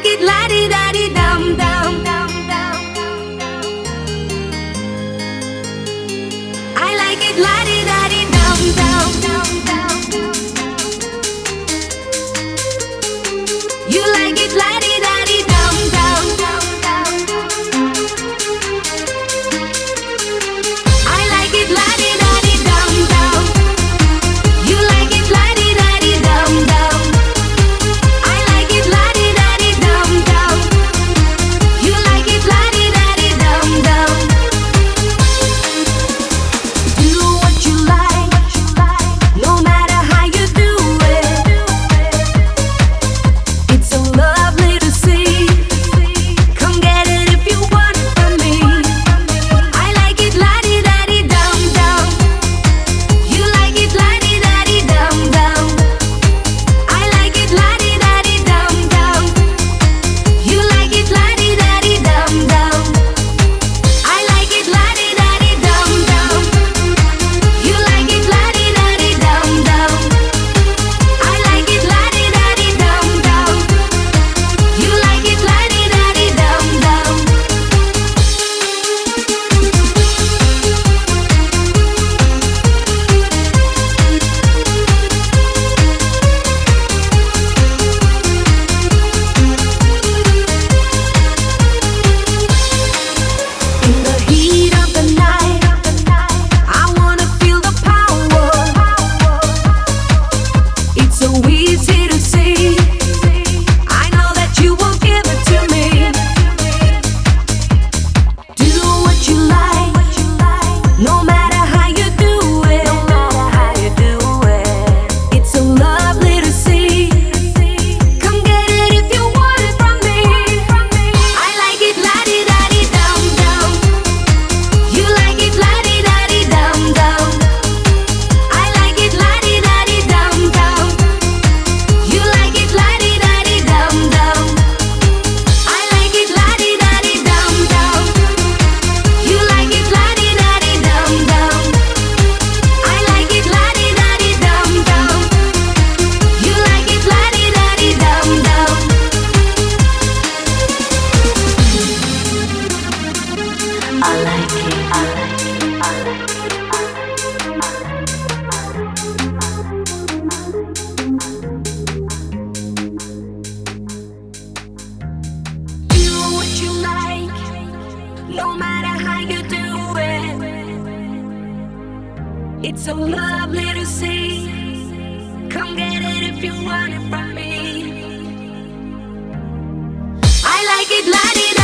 it la-di-da-di-dum dum. I like it la-di-da-di-dum dum. You like it la-di-da-di-dum dum. I like it la-di-da-di-dum dum. You like it la-di-da-di-dum dum. I like it la-di-da-di-dum dum. You like it la-di-da-di-dum dum. Do what you like, no matter how you do it. It's so lovely to see. Come get it if you want it from me. I like it la-di-da-di-dum dum. You like it la-di-da-di-dum dum. I like it la-di-da-di-dum dum. You like it la-di-da-di-dum dum. I like it la-di-da-di-dum dum. You like it la-di-da-di-dum dum. I like it la-di-da-di-dum dum. You like it la-di-da-di-dum dum. In the heat of the night, I wanna feel the power. It's so easy to see. I know that you will give it to me. Do what you like, no matter how you do it. It's so lovely to see. Come get it if you want it from me. I like it la-di-da-di-dum dum. You like it la-di-da-di-dum dum. I like it la-di-da-di-dum dum. You like it la-di-da-di-dum dum. I like it la-di-da-di-dum dum. You like it la-di-da-di-dum dum. I like it la-di-da-di-dum dum. You like it la-di-da-di-dum dum. I like it. Do what you like, no matter how you do it. It's so lovely to see. Come get it if you want it from me. I like it la-di-da.